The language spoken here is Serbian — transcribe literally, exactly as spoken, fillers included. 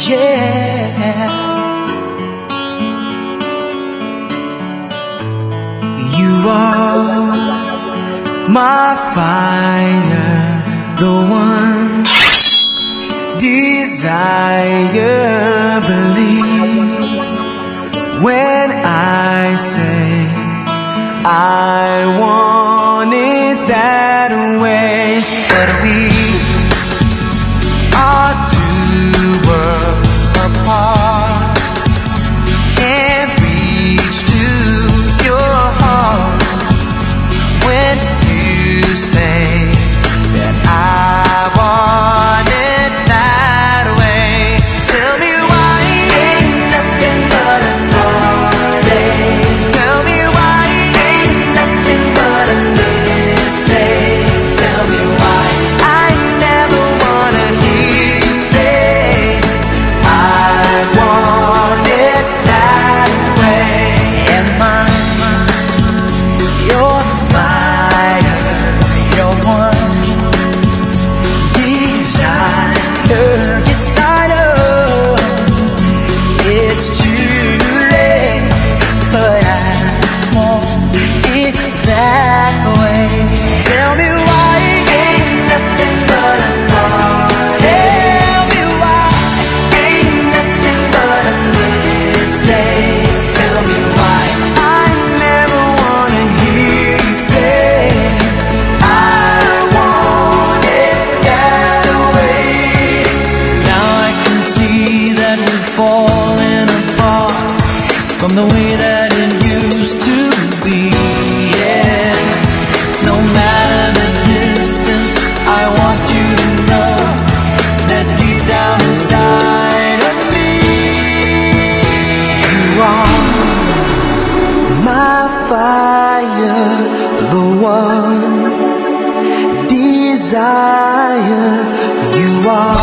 yeah. You are my fire, the one desire. Believe when I say I want it that way. But we are two worlds apart, can't reach to your heart when you say that I want it that way. Tell me why ain't nothing but a heartache. Tell me why ain't nothing but a mistake. Tell me why I never wanna hear you say I want it that way. Am I your fire, your one desire? Yes, I know it's too late, but I want it that way. Tell me why ain't nothing but a heart. Tell me why ain't nothing but a mistake. Tell me why I never wanna hear you say I want it that way. Now I can see that we're falling apart from the way that it used to be, yeah. No matter the distance, I want you to know that deep down inside of me, you are my fire, the one desire. You are